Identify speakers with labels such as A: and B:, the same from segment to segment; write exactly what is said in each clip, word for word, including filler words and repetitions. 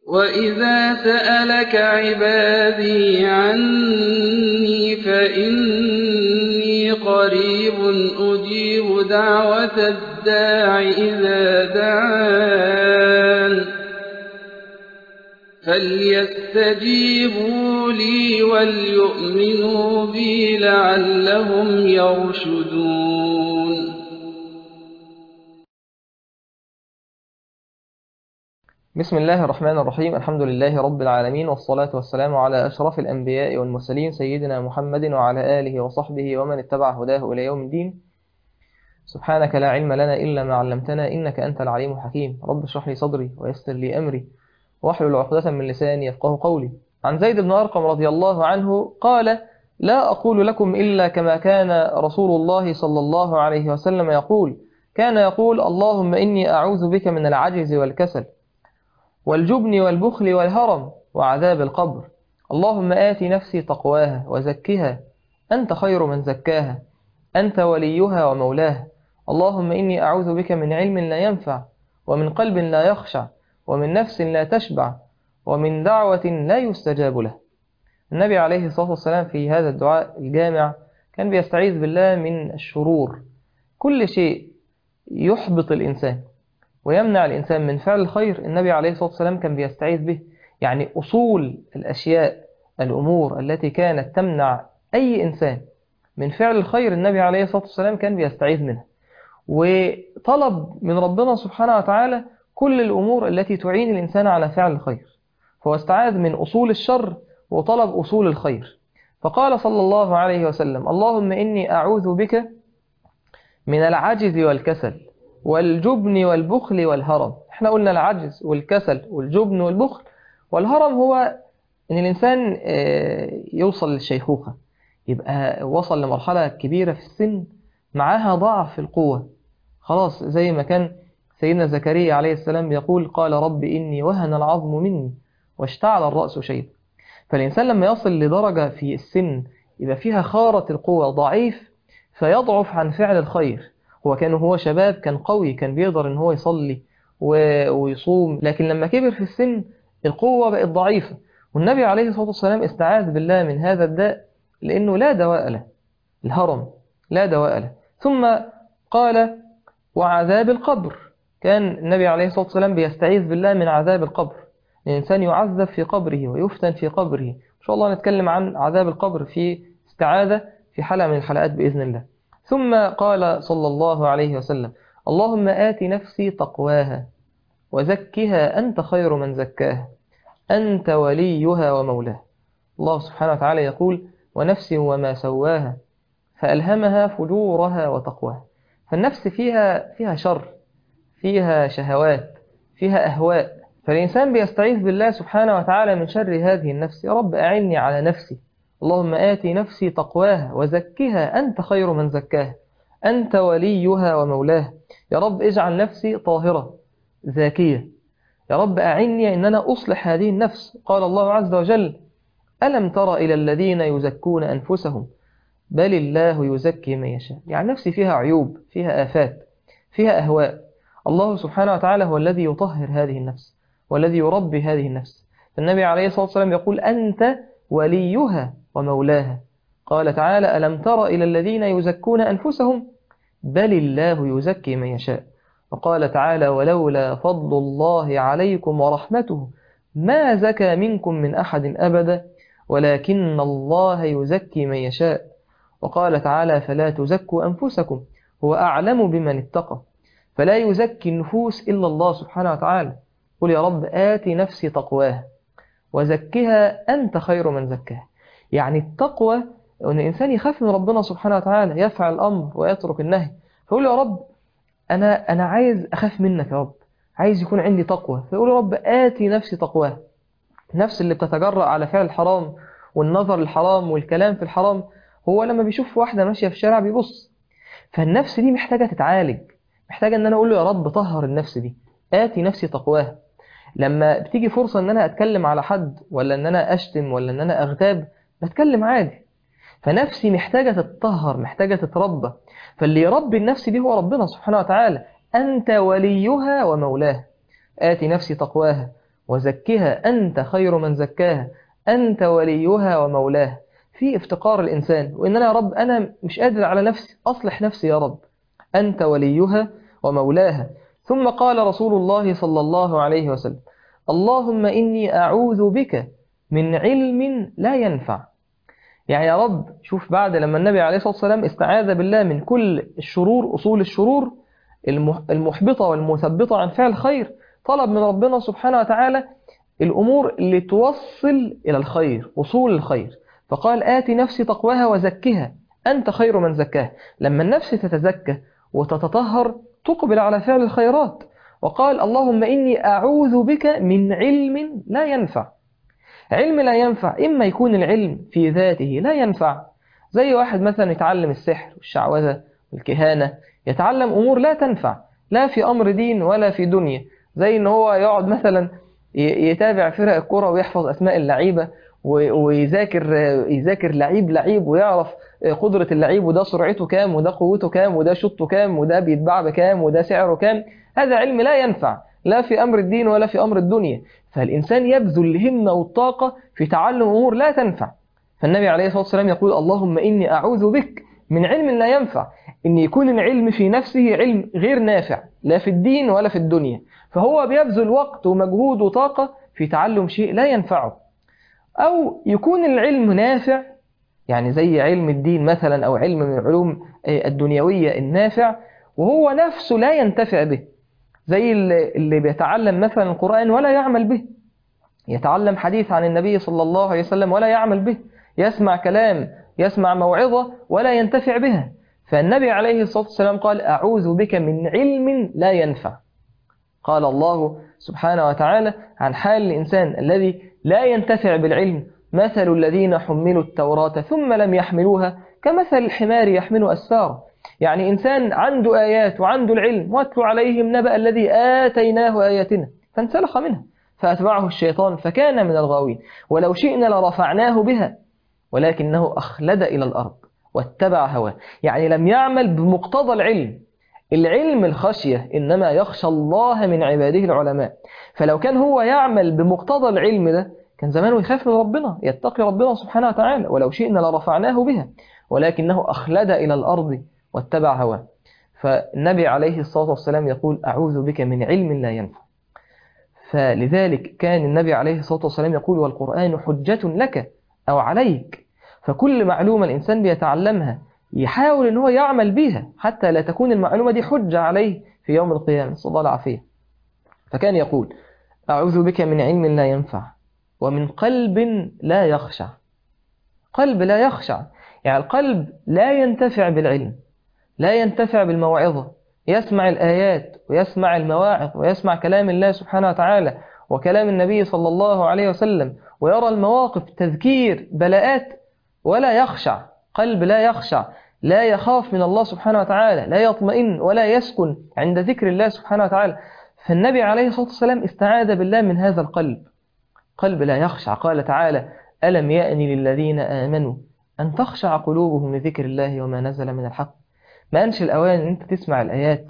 A: وَإِذَا سَأَلَكَ عِبَادِي عَنِّي فَإِنِّي قَرِيبٌ أُجِيبُ دَعْوَةَ الدَّاعِ إِذَا دَعَانِ فَلْيَسْتَجِيبُوا لِي وَلْيُؤْمِنُوا بِي لَعَلَّهُمْ يَرْشُدُونَ.
B: بسم الله الرحمن الرحيم. الحمد لله رب العالمين، والصلاة والسلام على أشرف الأنبياء والمرسلين سيدنا محمد وعلى آله وصحبه ومن اتبع هداه إلى يوم الدين. سبحانك لا علم لنا إلا ما علمتنا إنك أنت العليم الحكيم. رب اشرح لي صدري ويسر لي أمري واحلل عقدة من لساني يفقه قولي. عن زيد بن أرقم رضي الله عنه قال: لا أقول لكم إلا كما كان رسول الله صلى الله عليه وسلم يقول. كان يقول: اللهم إني أعوذ بك من العجز والكسل والجبن والبخل والهرم وعذاب القبر. اللهم آت نفسي تقواها وزكها أنت خير من زكاها أنت وليها ومولاها. اللهم إني أعوذ بك من علم لا ينفع ومن قلب لا يخشع ومن نفس لا تشبع ومن دعوة لا يستجاب له. النبي عليه الصلاة والسلام في هذا الدعاء الجامع كان بيستعيذ بالله من الشرور، كل شيء يحبط الإنسان ويمنع الإنسان من فعل الخير. النبي عليه الصلاة والسلام كان بيستعيذ به، يعني أصول الأشياء، الأمور التي كانت تمنع أي إنسان من فعل الخير النبي عليه الصلاة والسلام كان بيستعيذ منها، وطلب من ربنا سبحانه وتعالى كل الأمور التي تعين الإنسان على فعل الخير، فهو استعاذ من أصول الشر وطلب أصول الخير. فقال صلى الله عليه وسلم: اللهم إني أعوذ بك من العجز والكسل والجبن والبخل والهرم. احنا قلنا العجز والكسل والجبن والبخل، والهرم هو ان الانسان يوصل للشيخوخة، يبقى وصل لمرحلة كبيرة في السن معاها ضعف في القوة، خلاص زي ما كان سيدنا زكريا عليه السلام يقول: قال رب إني وهن العظم مني واشتعل الرأس شيبا. فالإنسان لما يصل لدرجة في السن يبقى فيها خارة القوة، ضعيف، فيضعف عن فعل الخير. هو كان هو شباب كان قوي، كان بيقدر ان هو يصلي ويصوم، لكن لما كبر في السن القوة بقت ضعيفة. والنبي عليه الصلاة والسلام استعاذ بالله من هذا الداء لأنه لا دواء له، الهرم لا دواء له. ثم قال: وعذاب القبر. كان النبي عليه الصلاة والسلام بيستعيذ بالله من عذاب القبر، الإنسان يعذب في قبره ويفتن في قبره. إن شاء الله نتكلم عن عذاب القبر في استعاذة في حلقة من الحلقات بإذن الله. ثم قال صلى الله عليه وسلم: اللهم آت نفسي تقواها وزكها أنت خير من زكاها أنت وليها ومولاها. الله سبحانه وتعالى يقول: ونفس وما سواها فألهمها فجورها وتقواها. فالنفس فيها فيها شر، فيها شهوات، فيها أهواء، فالإنسان بيستعيذ بالله سبحانه وتعالى من شر هذه النفس. يا رب أعني على نفسي، اللهم آت نفسي تقواها وزكها أنت خير من زكاها أنت وليها ومولاها. يا رب اجعل نفسي طاهرة زاكية، يا رب أعني أن أنا أصلح هذه النفس. قال الله عز وجل: ألم تر إلى الذين يزكون أنفسهم بل الله يزكي من يشاء. يعني نفسي فيها عيوب، فيها آفات، فيها أهواء. الله سبحانه وتعالى هو الذي يطهر هذه النفس والذي يربي هذه النفس. فالنبي عليه الصلاة والسلام يقول: أنت وليها ومولاها. قال تعالى: ألم تر إلى الذين يزكون أنفسهم بل الله يزكي من يشاء. وقال تعالى: ولولا فضل الله عليكم ورحمته ما زكى منكم من أحد أبدا ولكن الله يزكي من يشاء. وقال تعالى: فلا تزكوا أنفسكم هو أعلم بمن اتقى. فلا يزكي النفوس إلا الله سبحانه وتعالى. قل يا رب آت نفسي تقواها وزكها أنت خير من زكاها. يعني التقوى أن الإنسان يخاف من ربنا سبحانه وتعالى، يفعل الأمر ويترك النهي. فيقول يا رب أنا أنا عايز أخاف منك يا رب، عايز يكون عندي تقوى. فيقول يا رب آتي نفسي تقواها. النفس اللي بتتجرأ على فعل الحرام والنظر الحرام والكلام في الحرام، هو لما بيشوف واحدة ماشية في الشارع بيبص. فالنفس دي محتاجة تتعالج، محتاجة أن أنا أقول له يا رب طهر النفس دي، آتي نفسي تقواها. لما بتيجي فرصة أن أنا أتكلم على حد ولا أن أنا أشتم ولا أن أنا أغتاب، بتكلم عادي. فنفسي محتاجة تتطهر، محتاجة تتربى. فاللي يربي النفس دي هو ربنا سبحانه وتعالى. أنت وليها ومولاها. آتي نفسي تقواها وزكها أنت خير من زكاها أنت وليها ومولاها. في افتقار الإنسان، وإن أنا يا رب أنا مش قادر على نفسي، أصلح نفسي يا رب، أنت وليها ومولاها. ثم قال رسول الله صلى الله عليه وسلم: اللهم إني أعوذ بك من علم لا ينفع. يعني يا رب، شوف بعد لما النبي عليه الصلاة والسلام استعاذ بالله من كل الشرور، أصول الشرور المحبطة والمثبطة عن فعل خير، طلب من ربنا سبحانه وتعالى الأمور اللي توصل إلى الخير، وصول الخير. فقال: آتي نفسي تقواها وزكها أنت خير من زكاها. لما النفس تتزكى وتتطهر تقبل على فعل الخيرات. وقال: اللهم إني أعوذ بك من علم لا ينفع. علم لا ينفع، إما يكون العلم في ذاته لا ينفع، زي واحد مثلا يتعلم السحر والشعوذة والكهانة، يتعلم أمور لا تنفع لا في أمر دين ولا في دنيا، زي إن هو يقعد مثلا يتابع فرق الكرة ويحفظ أسماء اللعيبة ويذاكر يذاكر لعيب لعيب ويعرف قدرة اللعيب، وده سرعته كام، وده قوته كام، وده شطه كام، وده بيتباع بكام، وده سعره كام. هذا علم لا ينفع لا في أمر الدين ولا في أمر الدنيا. فالإنسان يبذل الهمة والطاقة في تعلم أمور لا تنفع. فالنبي عليه الصلاة والسلام يقول: اللهم إني أعوذ بك من علم لا ينفع، إن يكون العلم في نفسه علم غير نافع لا في الدين ولا في الدنيا، فهو بيبذل وقت ومجهود وطاقة في تعلم شيء لا ينفعه. أو يكون العلم نافع، يعني زي علم الدين مثلا، أو علم من العلوم الدنيوية النافع، وهو نفسه لا ينتفع به، زي اللي بيتعلم مثلا القرآن ولا يعمل به، يتعلم حديث عن النبي صلى الله عليه وسلم ولا يعمل به، يسمع كلام يسمع موعظة ولا ينتفع بها. فالنبي عليه الصلاة والسلام قال: أعوذ بك من علم لا ينفع. قال الله سبحانه وتعالى عن حال الإنسان الذي لا ينتفع بالعلم: مثل الذين حملوا التوراة ثم لم يحملوها كمثل الحمار يحمل أسفارا. يعني إنسان عنده آيات وعنده العلم، واتلو عليهم نبأ الذي آتيناه آياتنا فانسلخ منها فأتبعه الشيطان فكان من الغاوين. ولو شئنا لرفعناه بها ولكنه أخلد إلى الأرض واتبع هواه. يعني لم يعمل بمقتضى العلم. العلم الخشية، إنما يخشى الله من عباده العلماء. فلو كان هو يعمل بمقتضى العلم ده كان زمانه يخاف من ربنا، يتقي ربنا سبحانه وتعالى. ولو شئنا لرفعناه بها ولكنه أخلد إلى الأرض واتبع هواه. فالنبي عليه الصلاة والسلام يقول: أعوذ بك من علم لا ينفع. فلذلك كان النبي عليه الصلاة والسلام يقول: والقرآن حجة لك أو عليك. فكل معلومة الإنسان بيتعلمها يحاول أن هو يعمل بها حتى لا تكون المعلومة دي حجة عليه في يوم القيامة، صلى الله العافية. فكان يقول: أعوذ بك من علم لا ينفع ومن قلب لا يخشع. قلب لا يخشع، يعني القلب لا ينتفع بالعلم، لا ينتفع بالموعظة، يسمع الآيات ويسمع المواعظ ويسمع كلام الله سبحانه وتعالى وكلام النبي صلى الله عليه وسلم، ويرى المواقف تذكير بلاءات، ولا يخشع. قلب لا يخشع، لا يخاف من الله سبحانه وتعالى، لا يطمئن ولا يسكن عند ذكر الله سبحانه وتعالى. فالنبي عليه الصلاة والسلام استعاذ بالله من هذا القلب، قلب لا يخشع. قال تعالى: ألم يأن للذين آمنوا أن تخشع قلوبهم لذكر الله وما نزل من الحق. ما أنش الأوان أن أنت تسمع الآيات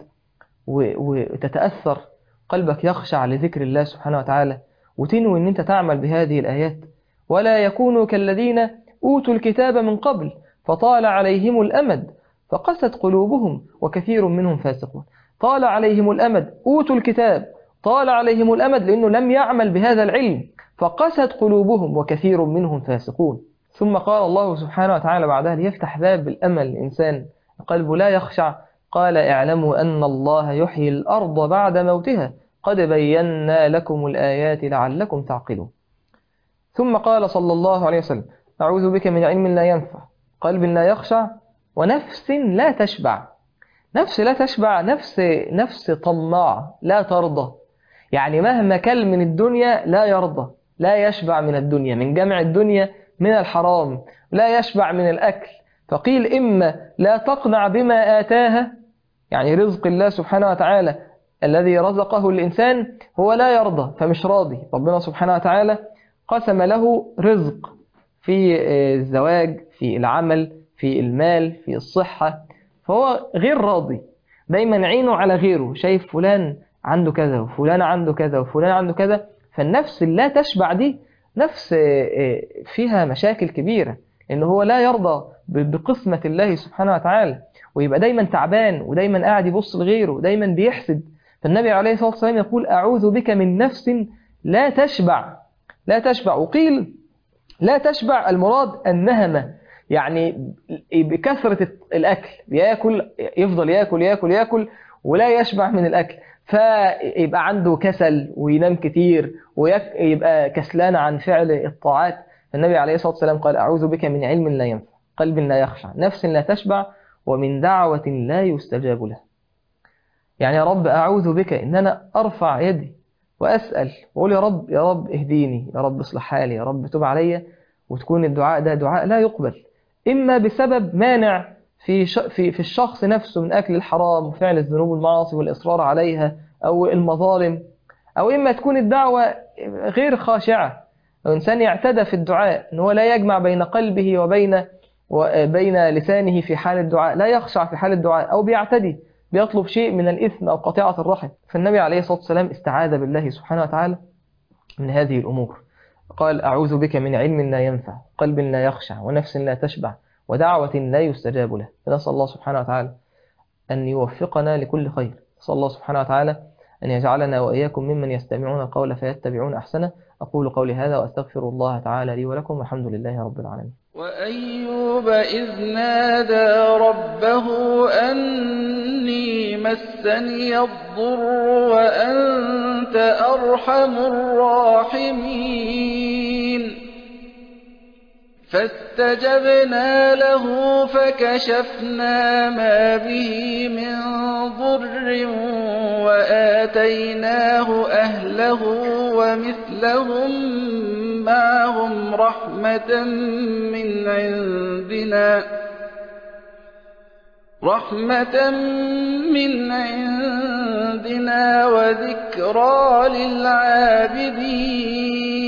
B: وتتأثر، قلبك يخشع لذكر الله سبحانه وتعالى، وتنوي أن أنت تعمل بهذه الآيات. ولا يكونوا كالذين أوتوا الكتاب من قبل فطال عليهم الأمد فقست قلوبهم وكثير منهم فاسقون. طال عليهم الأمد، أوتوا الكتاب، طال عليهم الأمد لأنه لم يعمل بهذا العلم، فقست قلوبهم وكثير منهم فاسقون. ثم قال الله سبحانه وتعالى بعدها ليفتح باب الأمل الإنسان قلبه لا يخشع: قال: اعلموا أن الله يحيي الأرض بعد موتها قد بينا لكم الآيات لعلكم تعقلون. ثم قال صلى الله عليه وسلم: أعوذ بك من علم لا ينفع، قلب لا يخشع، ونفس لا تشبع. نفس لا تشبع، نفس نفس طماع لا ترضى، يعني مهما كل من الدنيا لا يرضى، لا يشبع من الدنيا، من جمع الدنيا من الحرام، لا يشبع من الأكل. فقيل: إما لا تقنع بما آتاها، يعني رزق الله سبحانه وتعالى الذي رزقه الإنسان هو لا يرضى فمش راضي. ربنا سبحانه وتعالى قسم له رزق في الزواج، في العمل، في المال، في الصحة، فهو غير راضي، دايما عينه على غيره، شايف فلان عنده كذا وفلان عنده كذا وفلان عنده كذا، فالنفس لا تشبع دي نفس فيها مشاكل كبيرة، إن هو لا يرضى بقسمة الله سبحانه وتعالى، ويبقى دايما تعبان ودايما قاعد يبص لغيره ودايما بيحسد. فالنبي عليه الصلاة والسلام يقول أعوذ بك من نفس لا تشبع. لا تشبع، وقيل لا تشبع المراد النهمة، يعني بكثرة الأكل، بياكل يفضل ياكل ياكل ياكل ولا يشبع من الأكل، فيبقى عنده كسل وينام كتير ويبقى كسلان عن فعل الطاعات. النبي عليه الصلاة والسلام قال أعوذ بك من علم لا ينفع، قلب لا يخشع، نفس لا تشبع، ومن دعوة لا يستجاب لها. يعني يا رب أعوذ بك إن أنا أرفع يدي وأسأل وأقول يا رب يا رب اهديني، يا رب اصلح حالي، يا رب تب عليا، وتكون الدعاء ده دعاء لا يقبل، إما بسبب مانع في في في الشخص نفسه من أكل الحرام وفعل الذنوب والمعاصي والإصرار عليها أو المظالم، أو إما تكون الدعوة غير خاشعة، لو إنسان يعتدى في الدعاء إن هو لا يجمع بين قلبه وبين وبين لسانه في حال الدعاء، لا يخشع في حال الدعاء، أو بيعتدي بيطلب شيء من الإثم أو قطيعة الرحم. فالنبي عليه الصلاة والسلام استعاذ بالله سبحانه وتعالى من هذه الأمور، قال أعوذ بك من علم لا ينفع، قلب لا يخشع، ونفس لا تشبع، ودعوة لا يستجاب له. فنسأل الله سبحانه وتعالى أن يوفقنا لكل خير. نسأل الله سبحانه وتعالى أن يجعلنا وإياكم ممن يستمعون القول فيتبعون أحسنه. أقول قولي هذا وأستغفر الله تعالى لي ولكم، والحمد لله رب العالمين.
A: وأيوب إذ نادى ربه أني مسني الضر وأنت أرحم الراحمين فاستجبنا له فكشفنا ما به من ضر وآتيناه أهله ومثلهم معهم رحمة من عندنا رحمة من عندنا وذكرى للعابدين.